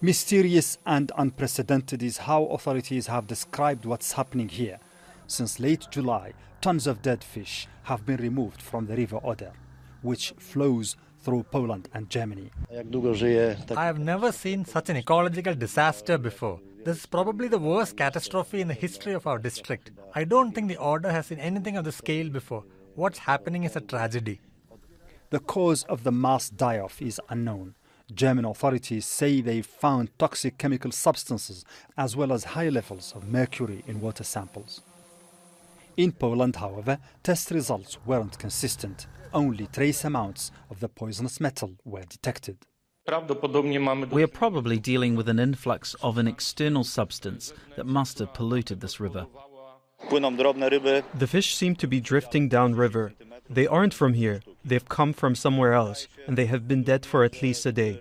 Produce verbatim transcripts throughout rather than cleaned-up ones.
Mysterious and unprecedented is how authorities have described what's happening here. Since late July, tons of dead fish have been removed from the River Oder, which flows through Poland and Germany. I have never seen such an ecological disaster before. This is probably the worst catastrophe in the history of our district. I don't think the Oder has seen anything of the scale before. What's happening is a tragedy. The cause of the mass die-off is unknown. German authorities say they found toxic chemical substances as well as high levels of mercury in water samples. In Poland, however, test results weren't consistent. Only trace amounts of the poisonous metal were detected. We are probably dealing with an influx of an external substance that must have polluted this river. The fish seem to be drifting downriver. They aren't from here. They've come from somewhere else, and they have been dead for at least a day.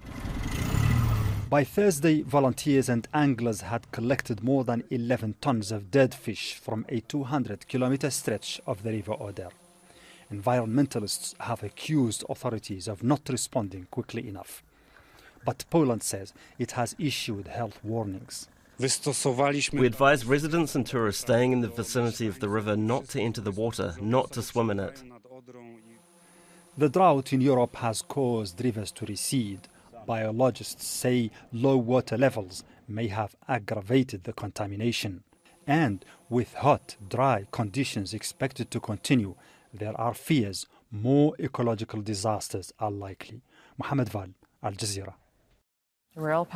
By Thursday, volunteers and anglers had collected more than eleven tons of dead fish from a two hundred kilometer stretch of the River Oder. Environmentalists have accused authorities of not responding quickly enough. But Poland says it has issued health warnings. We advise residents and tourists staying in the vicinity of the river not to enter the water, not to swim in it. The drought in Europe has caused rivers to recede. Biologists say low water levels may have aggravated the contamination. And with hot, dry conditions expected to continue, there are fears more ecological disasters are likely. Mohammed Val, Al Jazeera.